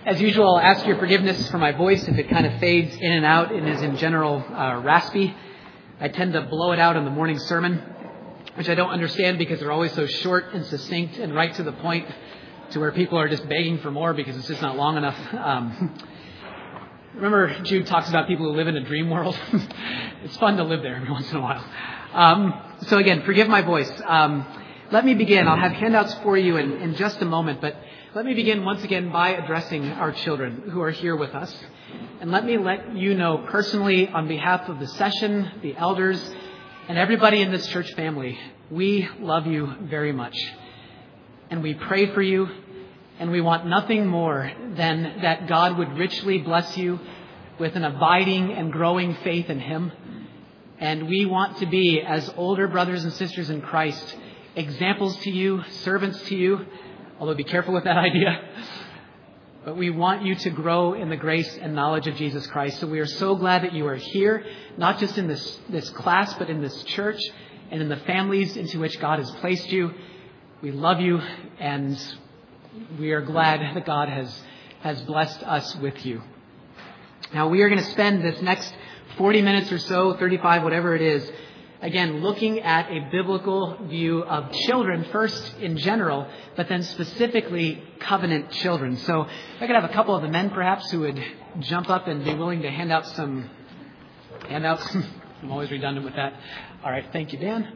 As usual, I'll ask your forgiveness for my voice if it kind of fades in and out and is in general raspy. I tend to blow it out in the morning sermon, which I don't understand because they're always so short and succinct and right to the point to where people are just begging for more because it's just not long enough. Remember Jude talks about people who live in a dream world? It's fun to live there every once in a while. So again, forgive my voice. Let me begin. I'll have handouts for you in just a moment, but let me begin once again by addressing our children who are here with us. And let me let you know personally on behalf of the session, the elders, and everybody in this church family, we love you very much. And we pray for you, and we want nothing more than that God would richly bless you with an abiding and growing faith in Him. And we want to be, as older brothers and sisters in Christ, examples to you, servants to you, although be careful with that idea. But we want you to grow in the grace and knowledge of Jesus Christ. So we are so glad that you are here, not just in this class, but in this church and in the families into which God has placed you. We love you, and we are glad that God has blessed us with you. Now, we are going to spend this next 40 minutes or so, 35, whatever it is, again, looking at a biblical view of children, first in general, but then specifically covenant children. So if I could have a couple of the men, perhaps, who would jump up and be willing to hand out some handouts. I'm always redundant with that. All right. Thank you, Dan.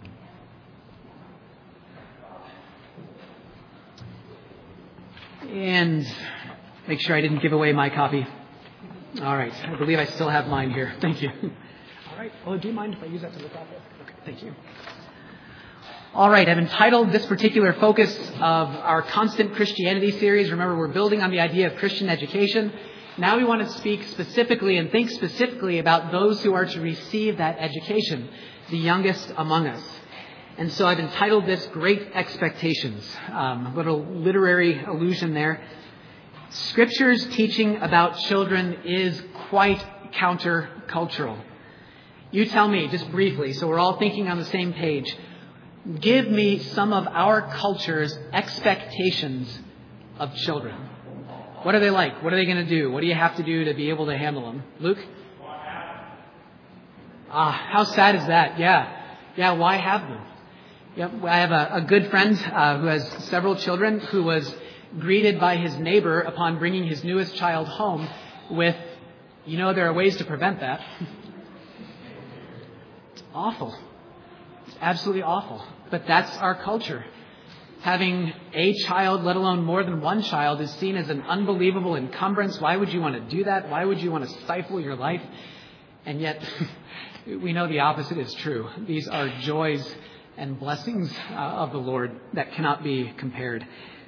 And make sure I didn't give away my copy. All right. I believe I still have mine here. Thank you. All right. Oh, do you mind if I use that to look at? Okay, thank you. All right. I've entitled this particular focus of our Constant Christianity series. Remember, we're building on the idea of Christian education. Now we want to speak specifically and think specifically about those who are to receive that education, the youngest among us. And so I've entitled this Great Expectations. A little literary allusion there. Scripture's teaching about children is quite countercultural. You tell me, just briefly, so we're all thinking on the same page. Give me some of our culture's expectations of children. What are they like? What are they going to do? What do you have to do to be able to handle them? Luke? How sad is that? Yeah, why have them? Yep, I have a good friend who has several children who was greeted by his neighbor upon bringing his newest child home with, there are ways to prevent that. Awful. It's absolutely awful. But that's our culture. Having a child, let alone more than one child, is seen as an unbelievable encumbrance. Why would you want to do that? Why would you want to stifle your life? And yet, we know the opposite is true. These are joys and blessings of the Lord that cannot be compared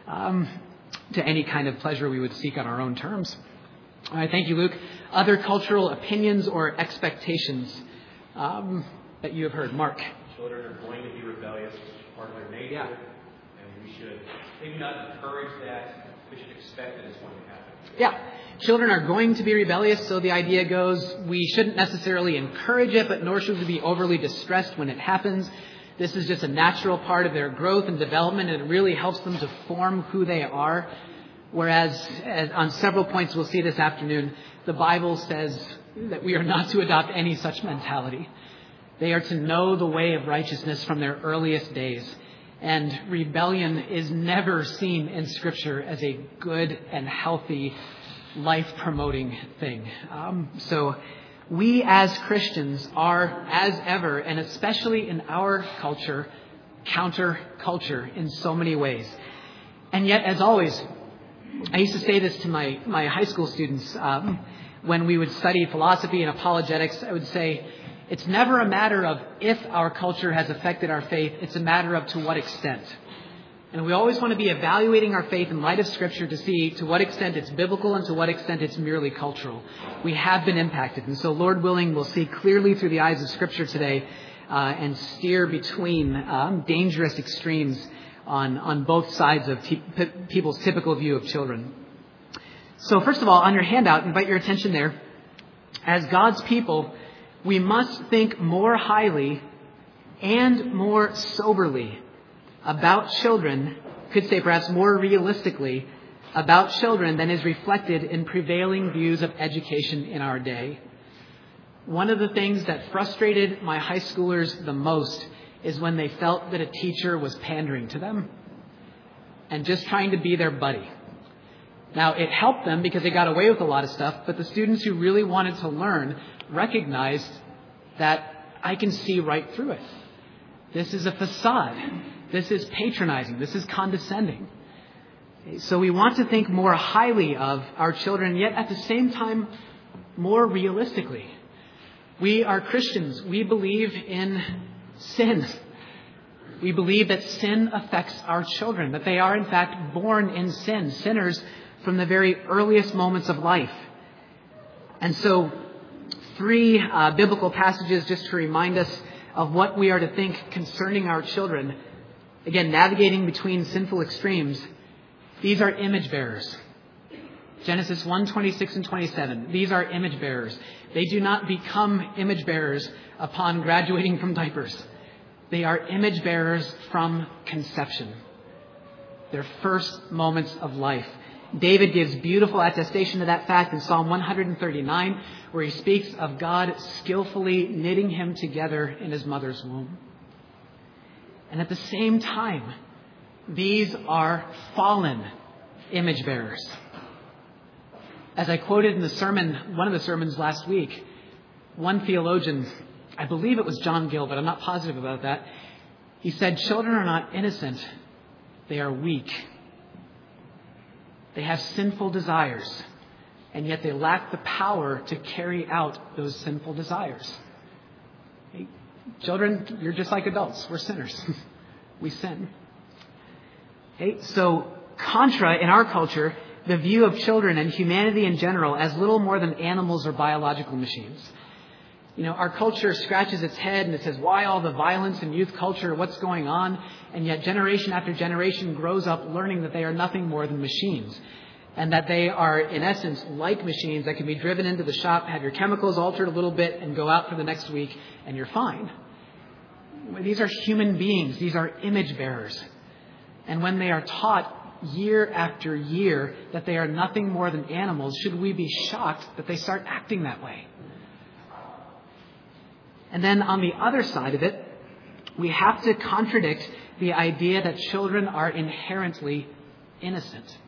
to any kind of pleasure we would seek on our own terms. All right, thank you, Luke. Other cultural opinions or expectations that you have heard. Mark. Children are going to be rebellious, part of their nature, and we should maybe not encourage that, we should expect that it's going to happen. Yeah, children are going to be rebellious, so the idea goes we shouldn't necessarily encourage it, but nor should we be overly distressed when it happens. This is just a natural part of their growth and development, and it really helps them to form who they are. Whereas, on several points we'll see this afternoon, the Bible says that we are not to adopt any such mentality. They are to know the way of righteousness from their earliest days. And rebellion is never seen in Scripture as a good and healthy, life-promoting thing. So we as Christians are, as ever, and especially in our culture, counterculture in so many ways. And yet, as always, I used to say this to my high school students when we would study philosophy and apologetics. I would say, it's never a matter of if our culture has affected our faith. It's a matter of to what extent. And we always want to be evaluating our faith in light of Scripture to see to what extent it's biblical and to what extent it's merely cultural. We have been impacted. And so, Lord willing, we'll see clearly through the eyes of Scripture today and steer between dangerous extremes on both sides of people's typical view of children. So first of all, on your handout, invite your attention there. As God's people, we must think more highly and more soberly about children, could say perhaps more realistically, about children than is reflected in prevailing views of education in our day. One of the things that frustrated my high schoolers the most is when they felt that a teacher was pandering to them and just trying to be their buddy. Now, it helped them because they got away with a lot of stuff, but the students who really wanted to learn recognized that I can see right through it. This is a facade. This is patronizing. This is condescending. So we want to think more highly of our children, yet at the same time, more realistically. We are Christians. We believe in sin. We believe that sin affects our children, that they are in fact born in sin, sinners from the very earliest moments of life. And so 3 biblical passages just to remind us of what we are to think concerning our children. Again, navigating between sinful extremes. These are image bearers. Genesis 1:26 and 27. These are image bearers. They do not become image bearers upon graduating from diapers. They are image bearers from conception. Their first moments of life. David gives beautiful attestation to that fact in Psalm 139, where he speaks of God skillfully knitting him together in his mother's womb. And at the same time, these are fallen image bearers. As I quoted in the sermon, one of the sermons last week, one theologian, I believe it was John Gill, but I'm not positive about that, he said, children are not innocent, they are weak. They have sinful desires, and yet they lack the power to carry out those sinful desires. Hey, children, you're just like adults. We're sinners. We sin. Okay, so contra in our culture, the view of children and humanity in general as little more than animals or biological machines. You know, our culture scratches its head and it says, why all the violence in youth culture? What's going on? And yet generation after generation grows up learning that they are nothing more than machines. And that they are, in essence, like machines that can be driven into the shop, have your chemicals altered a little bit, and go out for the next week, and you're fine. These are human beings. These are image bearers. And when they are taught year after year that they are nothing more than animals, should we be shocked that they start acting that way? And then on the other side of it, we have to contradict the idea that children are inherently innocent.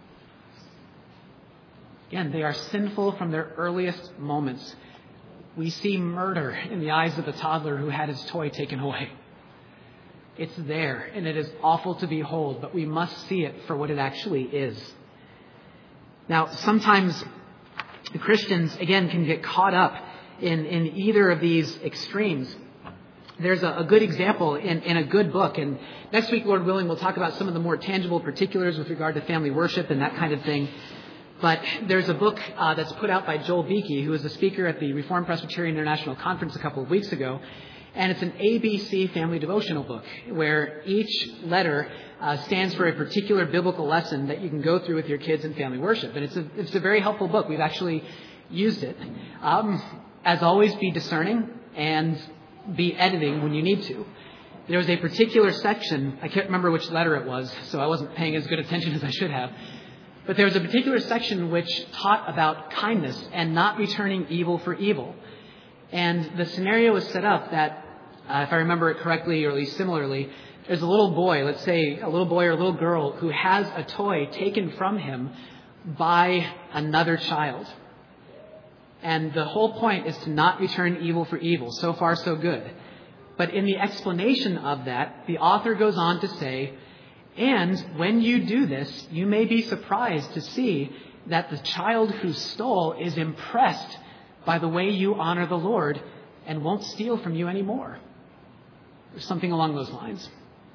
Again, they are sinful from their earliest moments. We see murder in the eyes of the toddler who had his toy taken away. It's there, and it is awful to behold, but we must see it for what it actually is. Now, sometimes the Christians, again, can get caught up in either of these extremes. There's a good example in a good book, and next week, Lord willing, we'll talk about some of the more tangible particulars with regard to family worship and that kind of thing. But there's a book that's put out by Joel Beakey, who was a speaker at the Reformed Presbyterian International Conference a couple of weeks ago. And it's an ABC family devotional book where each letter stands for a particular biblical lesson that you can go through with your kids in family worship. And it's a very helpful book. We've actually used it. As always, be discerning and be editing when you need to. There was a particular section, I can't remember which letter it was, so I wasn't paying as good attention as I should have. But there was a particular section which taught about kindness and not returning evil for evil. And the scenario was set up that, if I remember it correctly, or at least similarly, there's a little boy, let's say a little boy or a little girl, who has a toy taken from him by another child. And the whole point is to not return evil for evil. So far, so good. But in the explanation of that, the author goes on to say, and when you do this, you may be surprised to see that the child who stole is impressed by the way you honor the Lord and won't steal from you anymore. Or something along those lines.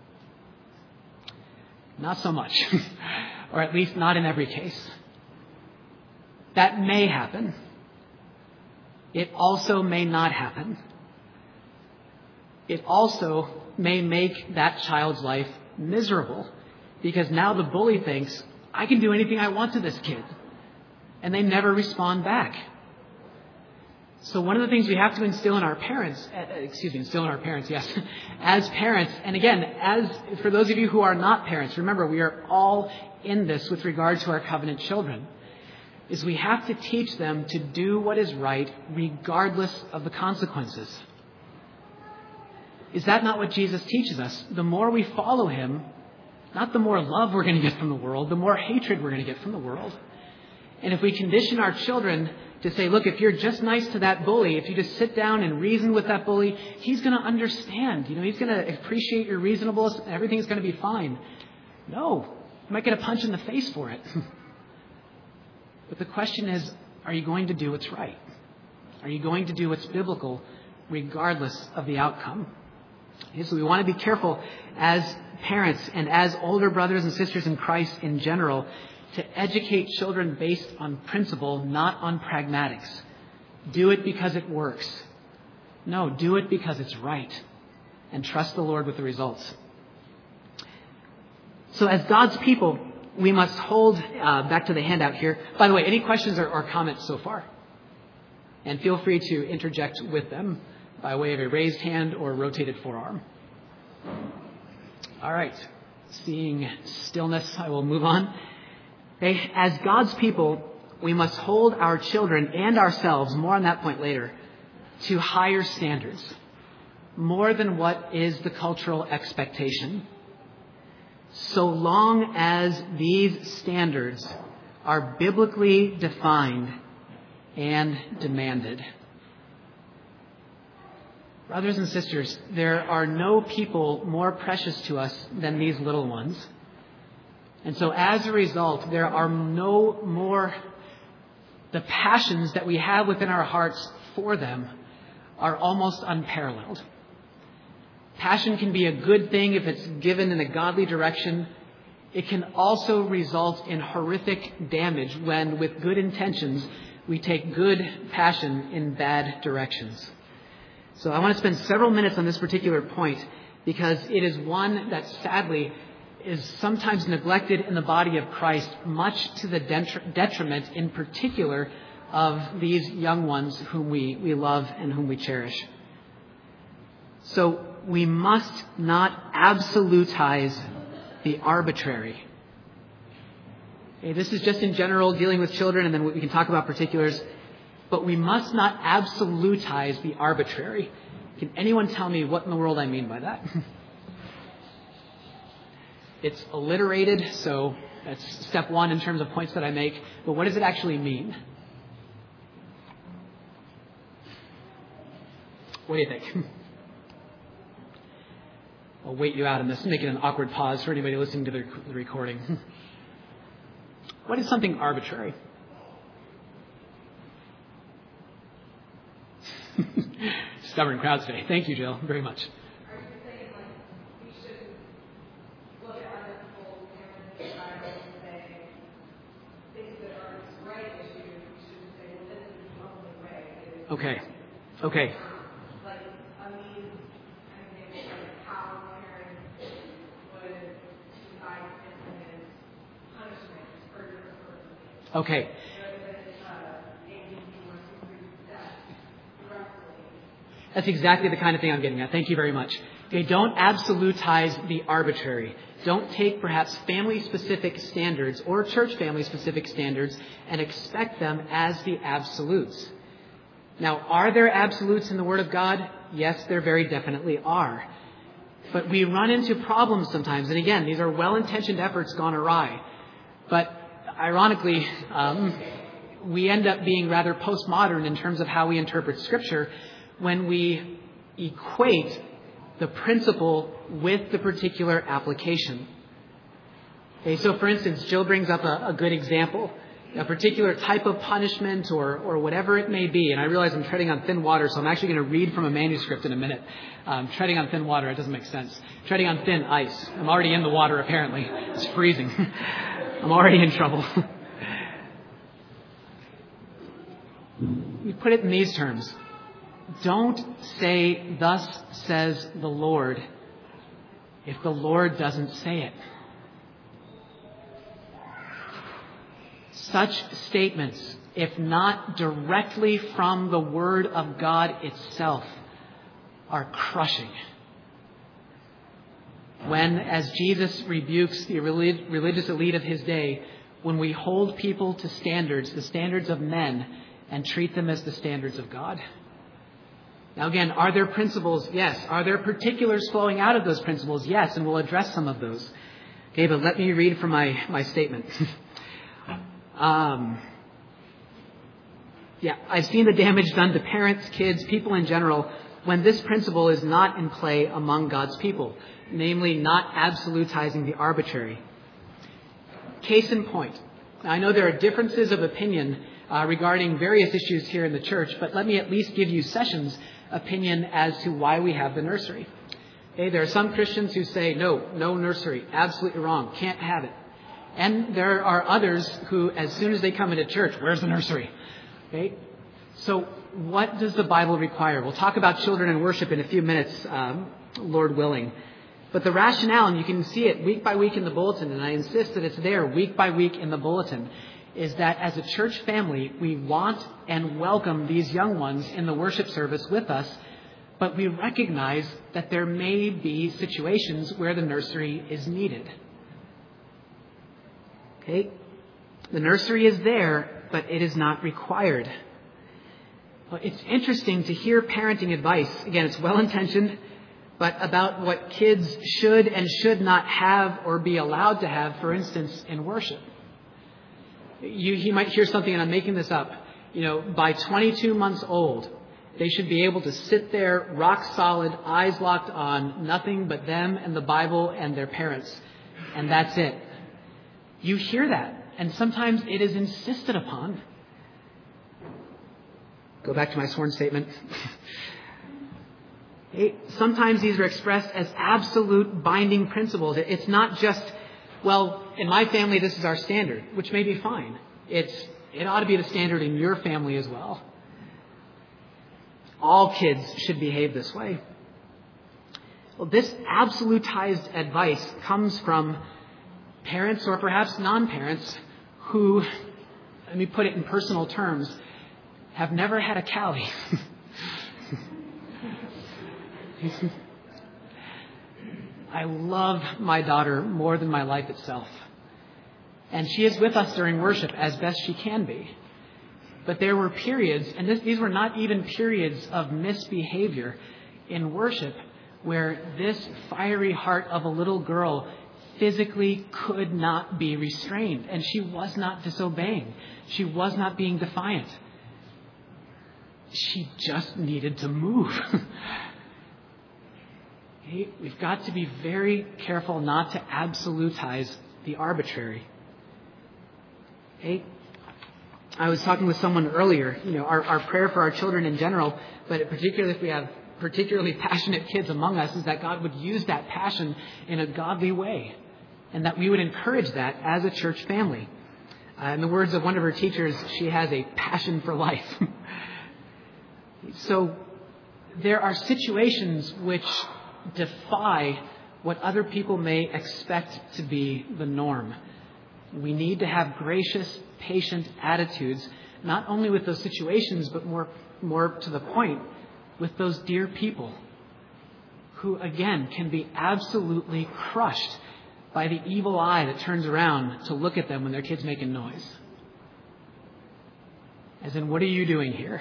Not so much. Or at least not in every case. That may happen. It also may not happen. It also may make that child's life miserable, because now the bully thinks, I can do anything I want to this kid. And they never respond back. So one of the things we have to instill in our parents, yes, as parents, and again, as for those of you who are not parents, remember, we are all in this with regard to our covenant children, is we have to teach them to do what is right regardless of the consequences. Is that not what Jesus teaches us? The more we follow him, not the more love we're going to get from the world, the more hatred we're going to get from the world. And if we condition our children to say, look, if you're just nice to that bully, if you just sit down and reason with that bully, he's going to understand. He's going to appreciate your reasonableness and everything's going to be fine. No, you might get a punch in the face for it. But the question is, are you going to do what's right? Are you going to do what's biblical regardless of the outcome? Okay, so we want to be careful as parents and as older brothers and sisters in Christ in general to educate children based on principle, not on pragmatics. Do it because it works. No, do it because it's right. And trust the Lord with the results. So as God's people, we must hold, back to the handout here. By the way, any questions or comments so far? And feel free to interject with them by way of a raised hand or rotated forearm. All right. Seeing stillness, I will move on. Okay. As God's people, we must hold our children and ourselves, more on that point later, to higher standards, more than what is the cultural expectation, so long as these standards are biblically defined and demanded. Brothers and sisters, there are no people more precious to us than these little ones. And so as a result, there are no more, the passions that we have within our hearts for them are almost unparalleled. Passion can be a good thing if it's given in a godly direction. It can also result in horrific damage when, with good intentions, we take good passion in bad directions. So I want to spend several minutes on this particular point because it is one that sadly is sometimes neglected in the body of Christ, much to the detriment in particular of these young ones whom we love and whom we cherish. So we must not absolutize the arbitrary. Okay, this is just in general dealing with children, and then we can talk about particulars. But we must not absolutize the arbitrary. Can anyone tell me what in the world I mean by that? It's alliterated, so that's step one in terms of points that I make. But what does it actually mean? What do you think? I'll wait you out on this, making an awkward pause for anybody listening to the recording. What is something arbitrary? Stubborn crowd today. Thank you, Jill, very much. Are you saying, we should look at other people's parents and and say, things that are right issues, we shouldn't say, well, this is the only way. Okay. Like, a mean, I think, like how parents would decide as punishment for your person. Okay. That's exactly the kind of thing I'm getting at. Thank you very much. Okay, don't absolutize the arbitrary. Don't take perhaps family-specific standards or church family-specific standards and expect them as the absolutes. Now, are there absolutes in the Word of God? Yes, there very definitely are. But we run into problems sometimes. And again, these are well-intentioned efforts gone awry. But ironically, we end up being rather postmodern in terms of how we interpret Scripture when we equate the principle with the particular application. Okay, so for instance, Jill brings up a good example, a particular type of punishment or whatever it may be. And I realize I'm treading on thin water, so I'm actually going to read from a manuscript in a minute. Treading on thin water, it doesn't make sense. Treading on thin ice. I'm already in the water, apparently. It's freezing. I'm already in trouble. We put it in these terms. Don't say, "Thus says the Lord," if the Lord doesn't say it. Such statements, if not directly from the Word of God itself, are crushing. when, as Jesus rebukes the religious elite of his day, when we hold people to standards, the standards of men, and treat them as the standards of God. Now again, are there principles? Yes. Are there particulars flowing out of those principles? Yes, and we'll address some of those. Okay, but let me read from my statement. I've seen the damage done to parents, kids, people in general, when this principle is not in play among God's people, namely not absolutizing the arbitrary. Case in point. Now, I know there are differences of opinion regarding various issues here in the church, but let me at least give you Sessions' opinion as to why we have the nursery. Okay, there are some Christians who say, no nursery, absolutely wrong, can't have it. And there are others who, as soon as they come into church, where's the nursery? Okay, so what does the Bible require? We'll talk about children and worship in a few minutes, Lord willing. But the rationale, and you can see it week by week in the bulletin, and I insist that it's there week by week in the bulletin, is that as a church family, we want and welcome these young ones in the worship service with us, but we recognize that there may be situations where the nursery is needed. Okay? The nursery is there, but it is not required. Well, it's interesting to hear parenting advice. Again, it's well-intentioned, but about what kids should and should not have or be allowed to have, for instance, in worship. You might hear something, and I'm making this up. By 22 months old, they should be able to sit there, rock solid, eyes locked on, nothing but them and the Bible and their parents. And that's it. You hear that. And sometimes it is insisted upon. Go back to my sworn statement. Sometimes these are expressed as absolute binding principles. It's not just, well, in my family this is our standard, which may be fine. It ought to be the standard in your family as well. All kids should behave this way. Well, this absolutized advice comes from parents or perhaps non-parents who, let me put it in personal terms, have never had a Callie. I love my daughter more than my life itself. And she is with us during worship as best she can be. But there were periods, and these were not even periods of misbehavior in worship, where this fiery heart of a little girl physically could not be restrained. And she was not disobeying. She was not being defiant. She just needed to move. We've got to be very careful not to absolutize the arbitrary. I was talking with someone earlier, our prayer for our children in general, but particularly if we have particularly passionate kids among us, is that God would use that passion in a godly way, and that we would encourage that as a church family. In the words of one of her teachers, she has a passion for life. So there are situations which defy what other people may expect to be the norm. We need to have gracious, patient attitudes, not only with those situations, but more to the point, with those dear people who, again, can be absolutely crushed by the evil eye that turns around to look at them when their kid's making noise. As in, what are you doing here?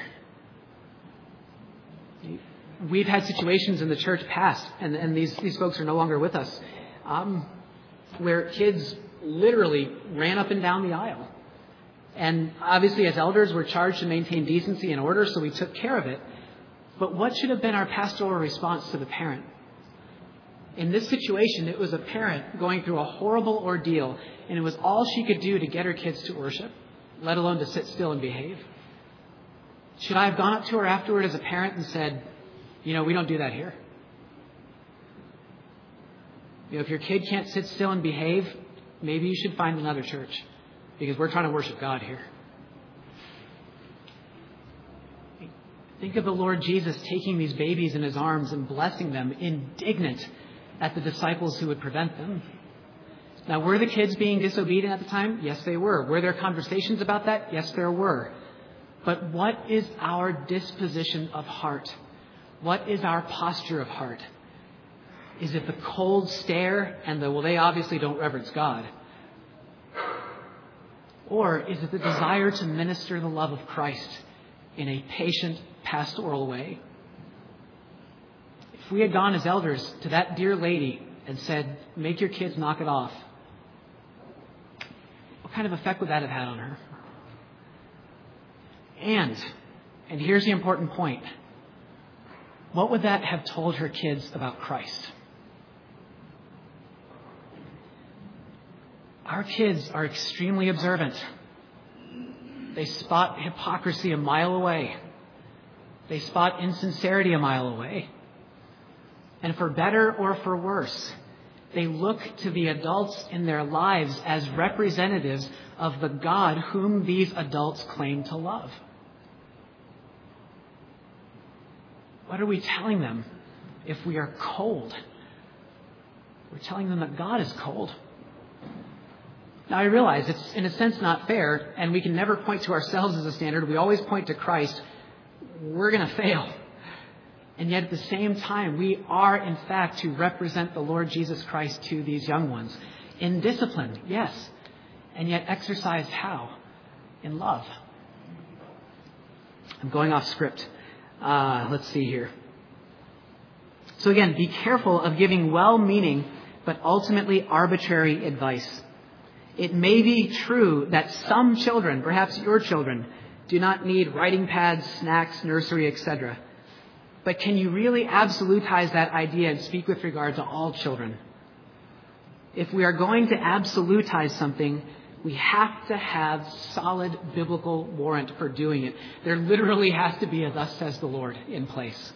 We've had situations in the church past, and these folks are no longer with us, where kids literally ran up and down the aisle. And obviously, as elders, we're charged to maintain decency and order, so we took care of it. But what should have been our pastoral response to the parent? In this situation, it was a parent going through a horrible ordeal, and it was all she could do to get her kids to worship, let alone to sit still and behave. Should I have gone up to her afterward as a parent and said, we don't do that here? If your kid can't sit still and behave, maybe you should find another church, because we're trying to worship God here. Think of the Lord Jesus taking these babies in his arms and blessing them, indignant at the disciples who would prevent them. Now, were the kids being disobedient at the time? Yes, they were. Were there conversations about that? Yes, there were. But what is our disposition of heart? What is our posture of heart? Is it the cold stare and they obviously don't reverence God? Or is it the desire to minister the love of Christ in a patient, pastoral way? If we had gone as elders to that dear lady and said, make your kids knock it off, what kind of effect would that have had on her? And here's the important point, what would that have told her kids about Christ? Our kids are extremely observant. They spot hypocrisy a mile away. They spot insincerity a mile away. And for better or for worse, they look to the adults in their lives as representatives of the God whom these adults claim to love. What are we telling them if we are cold? We're telling them that God is cold. Now, I realize it's in a sense not fair, and we can never point to ourselves as a standard. We always point to Christ. We're going to fail. And yet at the same time, we are in fact to represent the Lord Jesus Christ to these young ones. In discipline, yes. And yet exercised how? In love. I'm going off script. Let's see here. So again, be careful of giving well-meaning but ultimately arbitrary advice. It may be true that some children, perhaps your children, do not need writing pads, snacks, nursery, etc. But can you really absolutize that idea and speak with regard to all children? If we are going to absolutize something, we have to have solid biblical warrant for doing it. There literally has to be a thus says the Lord in place.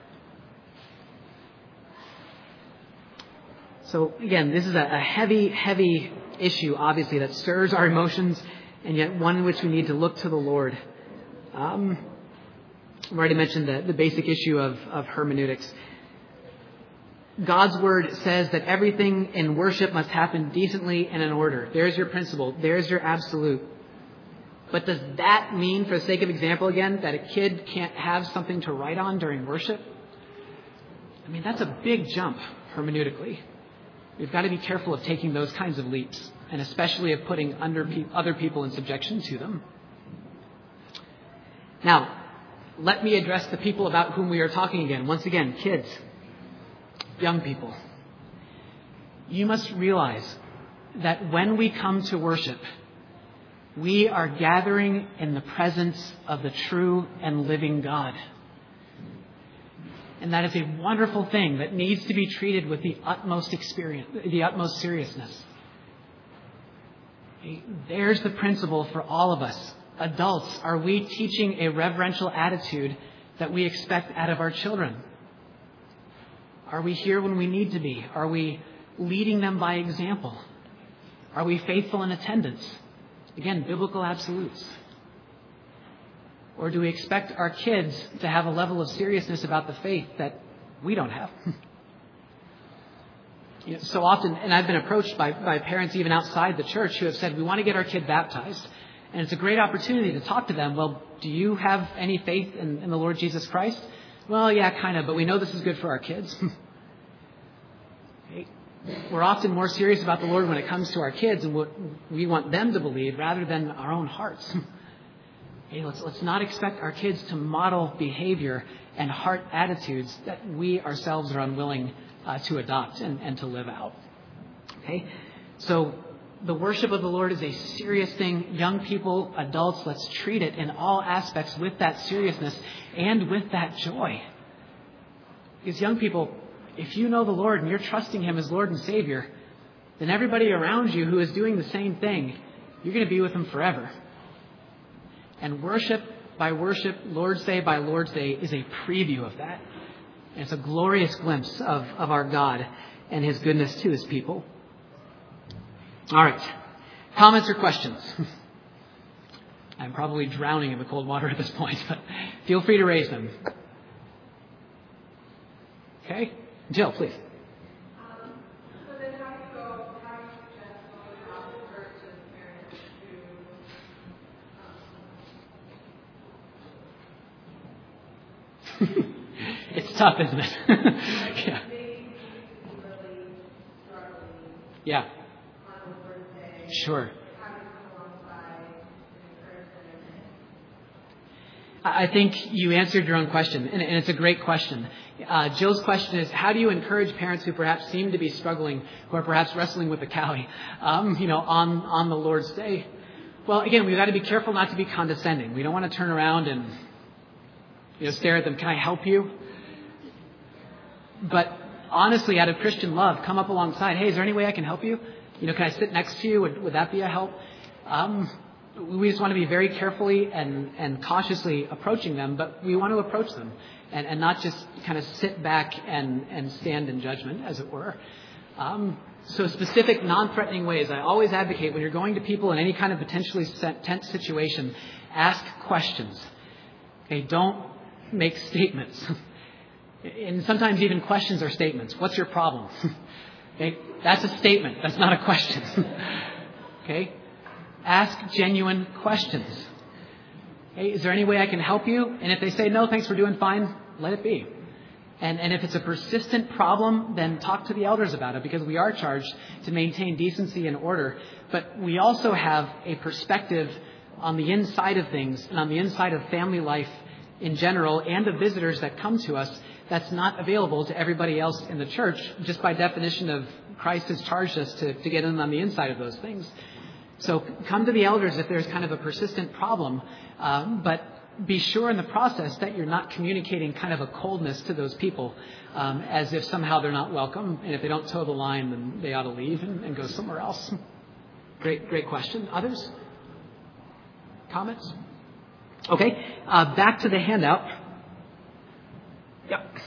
So again, this is a heavy, heavy issue, obviously, that stirs our emotions, and yet one in which we need to look to the Lord. I've already mentioned the basic issue of hermeneutics. God's word says that everything in worship must happen decently and in order. There's your principle. There's your absolute. But does that mean, for the sake of example again, that a kid can't have something to write on during worship? I mean, that's a big jump hermeneutically. We've got to be careful of taking those kinds of leaps, and especially of putting other people in subjection to them. Now, let me address the people about whom we are talking again. Once again, kids, young people. You must realize that when we come to worship, we are gathering in the presence of the true and living God. And that is a wonderful thing that needs to be treated with the utmost seriousness. There's the principle for all of us. Adults, are we teaching a reverential attitude that we expect out of our children? Are we here when we need to be? Are we leading them by example? Are we faithful in attendance? Again, biblical absolutes. Or do we expect our kids to have a level of seriousness about the faith that we don't have? So often, and I've been approached by parents even outside the church who have said, we want to get our kid baptized. And it's a great opportunity to talk to them. Well, do you have any faith in the Lord Jesus Christ? Well, yeah, kind of, but we know this is good for our kids. We're often more serious about the Lord when it comes to our kids and what we want them to believe rather than our own hearts. Let's not expect our kids to model behavior and heart attitudes that we ourselves are unwilling to adopt and to live out. Okay? So the worship of the Lord is a serious thing. Young people, adults, let's treat it in all aspects with that seriousness and with that joy. Because young people, if you know the Lord and you're trusting Him as Lord and Savior, then everybody around you who is doing the same thing, you're going to be with Him forever. And worship by worship, Lord's Day by Lord's Day is a preview of that. And it's a glorious glimpse of our God and His goodness to His people. All right. Comments or questions? I'm probably drowning in the cold water at this point, but feel free to raise them. Okay? Jill, please. So then how do you suggest going about versus parents It's tough, isn't it? Yeah. Yeah. on the Lord's Day? Sure. How do you come alongside and encourage them? I think you answered your own question, and it's a great question. Jill's question is, how do you encourage parents who perhaps seem to be struggling, who are perhaps wrestling with the cowie, on the Lord's Day? Well, again, we've got to be careful not to be condescending. We don't want to turn around and stare at them. Can I help you? But honestly, out of Christian love, come up alongside. Hey, is there any way I can help you? Can I sit next to you? Would that be a help? We just want to be very carefully and cautiously approaching them, but we want to approach them and not just kind of sit back and stand in judgment, as it were. So specific, non-threatening ways. I always advocate when you're going to people in any kind of potentially tense situation, ask questions. Okay, don't make statements. And sometimes even questions are statements. What's your problem? Okay, that's a statement. That's not a question. Okay, ask genuine questions. Okay, is there any way I can help you? And if they say no, thanks, we're doing fine, let it be. And if it's a persistent problem, then talk to the elders about it, because we are charged to maintain decency and order. But we also have a perspective on the inside of things and on the inside of family life in general and of visitors that come to us that's not available to everybody else in the church, just by definition of Christ has charged us to get in on the inside of those things. So come to the elders if there's kind of a persistent problem, but be sure in the process that you're not communicating kind of a coldness to those people, as if somehow they're not welcome, and if they don't toe the line, then they ought to leave and go somewhere else. Great question. Others? Comments? Okay, back to the handout. Yep.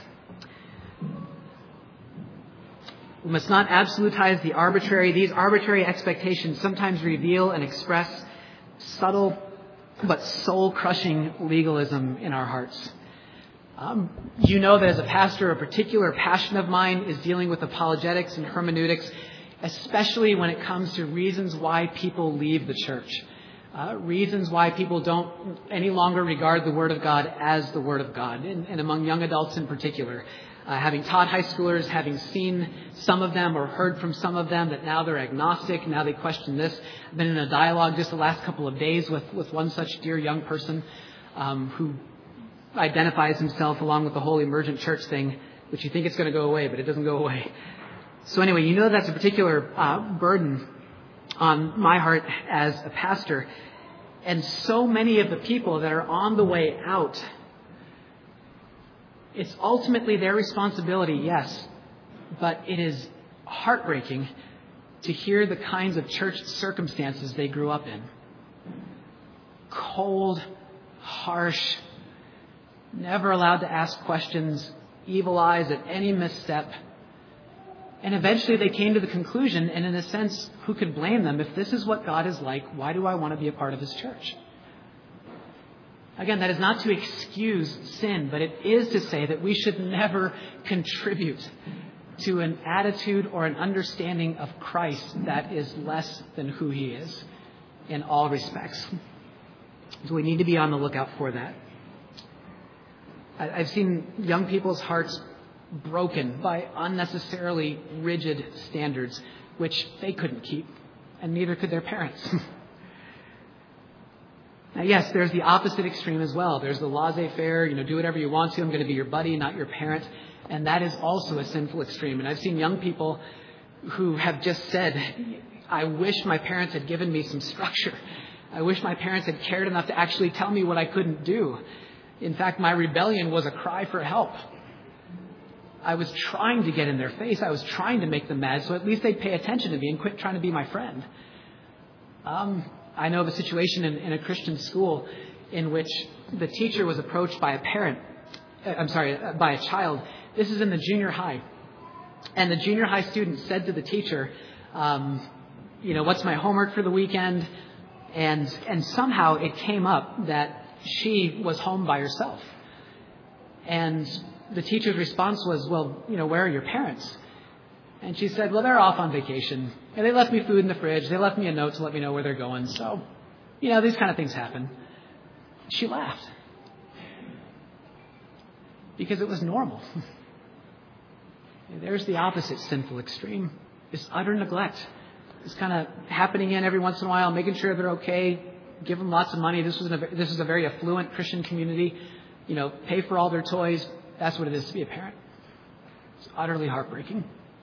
We must not absolutize the arbitrary. These arbitrary expectations sometimes reveal and express subtle but soul-crushing legalism in our hearts. You know that as a pastor, a particular passion of mine is dealing with apologetics and hermeneutics, especially when it comes to reasons why people leave the church. Reasons why people don't any longer regard the Word of God as the Word of God, and among young adults in particular. Having taught high schoolers, having seen some of them or heard from some of them that now they're agnostic, now they question this. I've been in a dialogue just the last couple of days with one such dear young person who identifies himself along with the whole emergent church thing, which you think it's going to go away, but it doesn't go away. So anyway, you know that's a particular burden on my heart as a pastor. And so many of the people that are on the way out, it's ultimately their responsibility, yes, but it is heartbreaking to hear the kinds of church circumstances they grew up in. Cold, harsh, never allowed to ask questions, evil eyes at any misstep. And eventually they came to the conclusion, and in a sense, who could blame them? If this is what God is like, why do I want to be a part of His church? Again, that is not to excuse sin, but it is to say that we should never contribute to an attitude or an understanding of Christ that is less than who He is in all respects. So we need to be on the lookout for that. I've seen young people's hearts broken by unnecessarily rigid standards, which they couldn't keep, and neither could their parents. Now, yes, there's the opposite extreme as well. There's the laissez-faire, do whatever you want to. I'm going to be your buddy, not your parent. And that is also a sinful extreme. And I've seen young people who have just said, I wish my parents had given me some structure. I wish my parents had cared enough to actually tell me what I couldn't do. In fact, my rebellion was a cry for help. I was trying to get in their face. I was trying to make them mad, so at least they'd pay attention to me and quit trying to be my friend. I know of a situation in a Christian school in which the teacher was approached by by a child. This is in the junior high. And the junior high student said to the teacher, what's my homework for the weekend? And somehow it came up that she was home by herself. And the teacher's response was, well, where are your parents? And she said, well, they're off on vacation. And they left me food in the fridge. They left me a note to let me know where they're going. So, these kind of things happen. She laughed. Because it was normal. There's the opposite sinful extreme. This utter neglect is kind of happening in every once in a while, making sure they're okay, give them lots of money. This was a very affluent Christian community. Pay for all their toys. That's what it is to be a parent. It's utterly heartbreaking.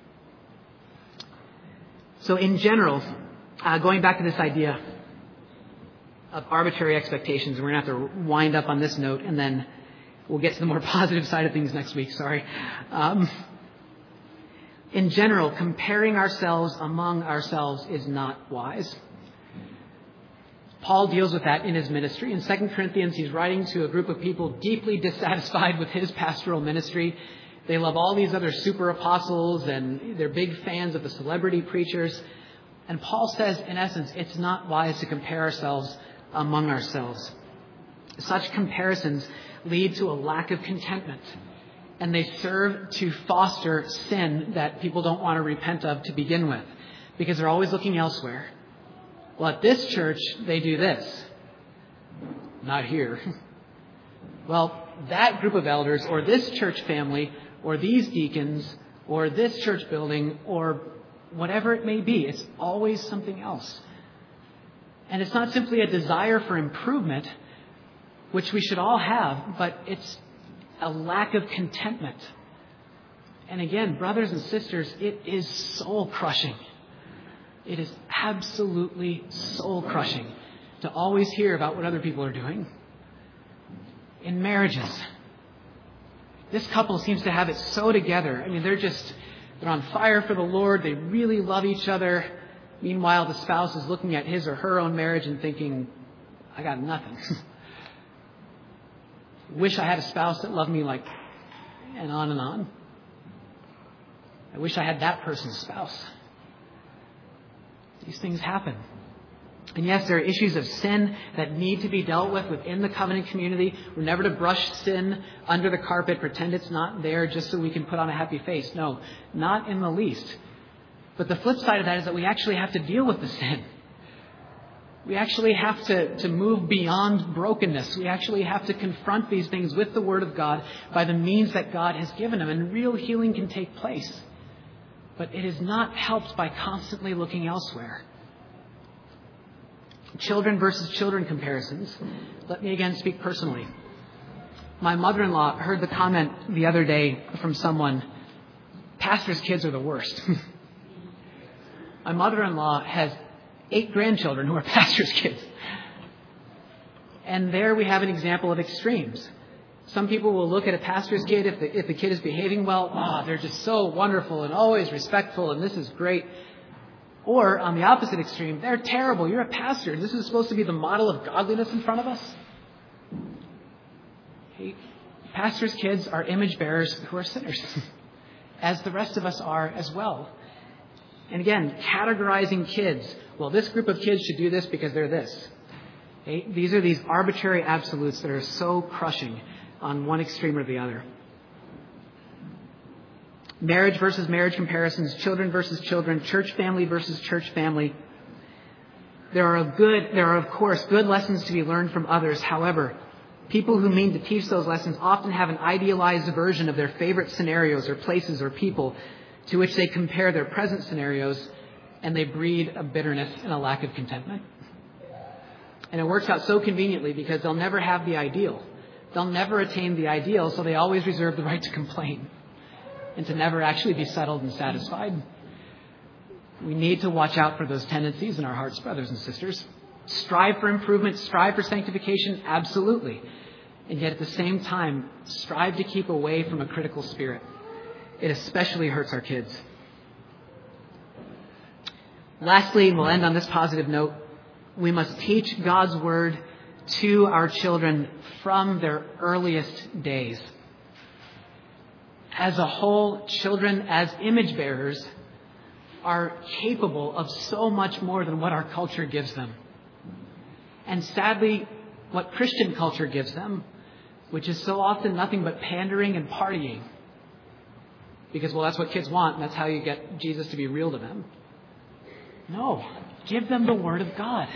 So in general, going back to this idea of arbitrary expectations, and we're going to have to wind up on this note, and then we'll get to the more positive side of things next week. Sorry. In general, comparing ourselves among ourselves is not wise. Paul deals with that in his ministry. In 2 Corinthians, he's writing to a group of people deeply dissatisfied with his pastoral ministry. They love all these other super apostles, and they're big fans of the celebrity preachers. And Paul says, in essence, it's not wise to compare ourselves among ourselves. Such comparisons lead to a lack of contentment, and they serve to foster sin that people don't want to repent of to begin with, because they're always looking elsewhere. Well, at this church, they do this. Not here. Well, that group of elders, or this church family, or these deacons, or this church building, or whatever it may be, it's always something else. And it's not simply a desire for improvement, which we should all have, but it's a lack of contentment. And again, brothers and sisters, it is soul-crushing. It is absolutely soul-crushing to always hear about what other people are doing. In marriages, this couple seems to have it so together. I mean, they're on fire for the Lord. They really love each other. Meanwhile, the spouse is looking at his or her own marriage and thinking, I got nothing. Wish I had a spouse that loved me like, and on and on. I wish I had that person's spouse. These things happen. And yes, there are issues of sin that need to be dealt with within the covenant community. We're never to brush sin under the carpet, pretend it's not there just so we can put on a happy face. No, not in the least. But the flip side of that is that we actually have to deal with the sin. We actually have to move beyond brokenness. We actually have to confront these things with the Word of God by the means that God has given them. And real healing can take place. But it is not helped by constantly looking elsewhere. Children versus children comparisons. Let me again speak personally. My mother-in-law heard the comment the other day from someone, pastors' kids are the worst. My mother-in-law has 8 grandchildren who are pastors' kids. And there we have an example of extremes. Some people will look at a pastor's kid, if the kid is behaving well, they're just so wonderful and always respectful, and this is great. Or, on the opposite extreme, they're terrible. You're a pastor. This is supposed to be the model of godliness in front of us. Okay. Pastors' kids are image bearers who are sinners, as the rest of us are as well. And again, categorizing kids. Well, this group of kids should do this because they're this. Okay. These are these arbitrary absolutes that are so crushing on one extreme or the other. Marriage versus marriage comparisons, children versus children, church family versus church family. There are of course good lessons to be learned from others. However, people who mean to teach those lessons often have an idealized version of their favorite scenarios or places or people to which they compare their present scenarios, and they breed a bitterness and a lack of contentment. And it works out so conveniently because they'll never have the ideal. They'll never attain the ideal, so they always reserve the right to complain and to never actually be settled and satisfied. We need to watch out for those tendencies in our hearts, brothers and sisters. Strive for improvement, strive for sanctification, absolutely. And yet at the same time, strive to keep away from a critical spirit. It especially hurts our kids. Lastly, we'll end on this positive note. We must teach God's Word to our children from their earliest days. As a whole, children as image bearers are capable of so much more than what our culture gives them. And sadly, what Christian culture gives them, which is so often nothing but pandering and partying. Because, well, that's what kids want, and that's how you get Jesus to be real to them. No, give them the Word of God.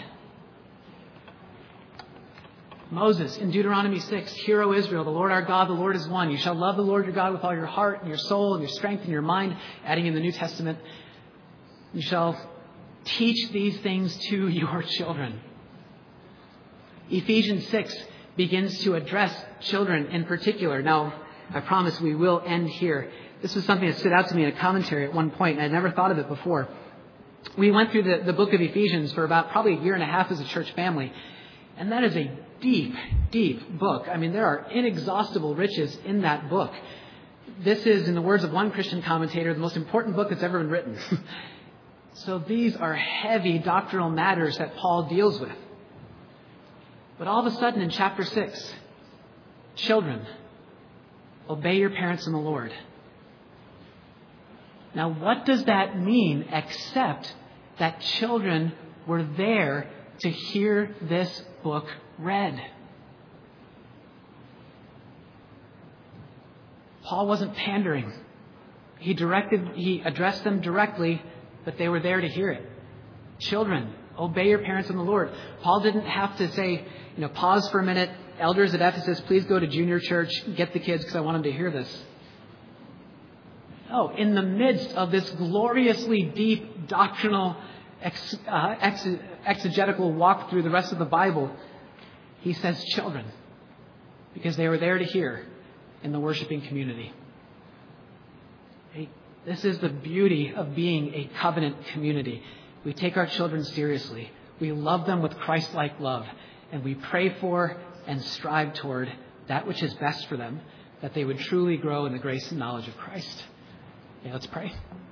Moses, in Deuteronomy 6, Hear, O Israel, the Lord our God, the Lord is one. You shall love the Lord your God with all your heart and your soul and your strength and your mind, adding in the New Testament. You shall teach these things to your children. Ephesians 6 begins to address children in particular. Now, I promise we will end here. This was something that stood out to me in a commentary at one point, and I'd never thought of it before. We went through the book of Ephesians for about probably a year and a half as a church family, and that is a deep, deep book. I mean, there are inexhaustible riches in that book. This is, in the words of one Christian commentator, the most important book that's ever been written. So these are heavy doctrinal matters that Paul deals with. But all of a sudden in chapter 6, children, obey your parents in the Lord. Now, what does that mean except that children were there to hear this book read? Paul wasn't pandering. He addressed them directly, but they were there to hear it. Children, obey your parents in the Lord. Paul didn't have to say, pause for a minute. Elders at Ephesus, please go to junior church. Get the kids because I want them to hear this. Oh, in the midst of this gloriously deep doctrinal exegetical walk through the rest of the Bible, he says children, because they were there to hear in the worshiping community. This is the beauty of being a covenant community. We take our children seriously. We love them with Christ-like love, and we pray for and strive toward that which is best for them, that they would truly grow in the grace and knowledge of Christ. Let's pray.